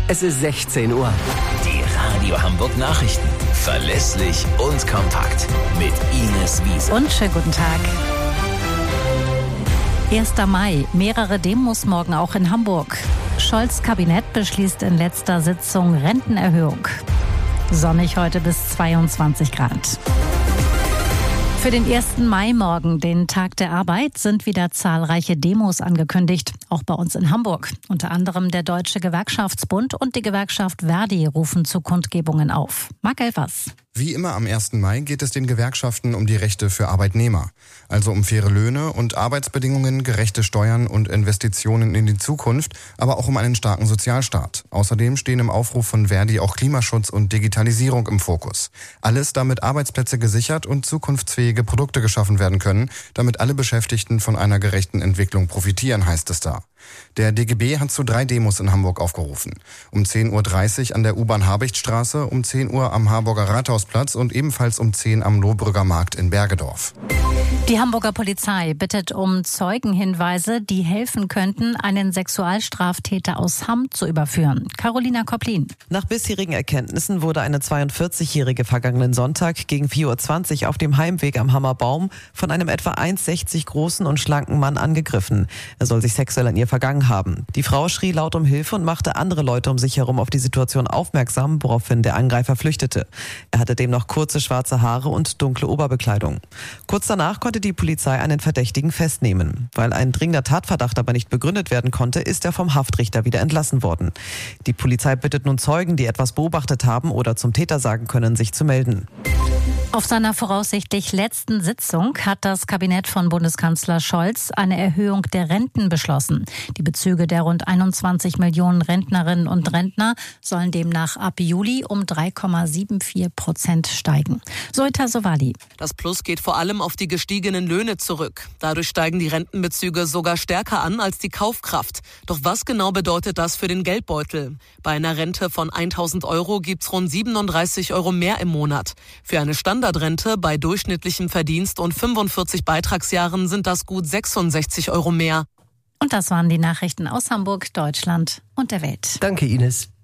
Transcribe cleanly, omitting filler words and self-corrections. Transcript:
Es ist 16 Uhr. Die Radio Hamburg Nachrichten. Verlässlich und kompakt. Mit Ines Wiese. Und schönen guten Tag. 1. Mai. Mehrere Demos morgen auch in Hamburg. Scholz' Kabinett beschließt in letzter Sitzung Rentenerhöhung. Sonnig heute bis 22 Grad. Für den 1. Mai morgen, den Tag der Arbeit, sind wieder zahlreiche Demos angekündigt, auch bei uns in Hamburg. Unter anderem der Deutsche Gewerkschaftsbund und die Gewerkschaft ver.di rufen zu Kundgebungen auf. Marc Elfers. Wie immer am 1. Mai geht es den Gewerkschaften um die Rechte für Arbeitnehmer. Also um faire Löhne und Arbeitsbedingungen, gerechte Steuern und Investitionen in die Zukunft, aber auch um einen starken Sozialstaat. Außerdem stehen im Aufruf von ver.di auch Klimaschutz und Digitalisierung im Fokus. Alles, damit Arbeitsplätze gesichert und zukunftsfähige Produkte geschaffen werden können, damit alle Beschäftigten von einer gerechten Entwicklung profitieren, heißt es da. Der DGB hat zu 3 Demos in Hamburg aufgerufen. Um 10.30 Uhr an der U-Bahn-Habichtstraße, um 10 Uhr am Harburger Rathausplatz und ebenfalls um 10 am Lohbrügger Markt in Bergedorf. Die Hamburger Polizei bittet um Zeugenhinweise, die helfen könnten, einen Sexualstraftäter aus Hamm zu überführen. Carolina Kopplin. Nach bisherigen Erkenntnissen wurde eine 42-Jährige vergangenen Sonntag gegen 4.20 Uhr auf dem Heimweg am Hammer Baum von einem etwa 1,60 großen und schlanken Mann angegriffen. Er soll sich sexuell an ihr vergangen haben. Die Frau schrie laut um Hilfe und machte andere Leute um sich herum auf die Situation aufmerksam, woraufhin der Angreifer flüchtete. Er hatte demnach kurze schwarze Haare und dunkle Oberbekleidung. Kurz danach konnte die Polizei einen Verdächtigen festnehmen. Weil ein dringender Tatverdacht aber nicht begründet werden konnte, ist er vom Haftrichter wieder entlassen worden. Die Polizei bittet nun Zeugen, die etwas beobachtet haben oder zum Täter sagen können, sich zu melden. Auf seiner voraussichtlich letzten Sitzung hat das Kabinett von Bundeskanzler Scholz eine Erhöhung der Renten beschlossen. Die Bezüge der rund 21 Millionen Rentnerinnen und Rentner sollen demnach ab Juli um 3,74% steigen. Zoita Sowali. Das Plus geht vor allem auf die gestiegenen Löhne zurück. Dadurch steigen die Rentenbezüge sogar stärker an als die Kaufkraft. Doch was genau bedeutet das für den Geldbeutel? Bei einer Rente von 1.000 Euro gibt's rund 37 Euro mehr im Monat. Für eine Standardrente bei durchschnittlichem Verdienst und 45 Beitragsjahren sind das gut 66 Euro mehr. Und das waren die Nachrichten aus Hamburg, Deutschland und der Welt. Danke, Ines.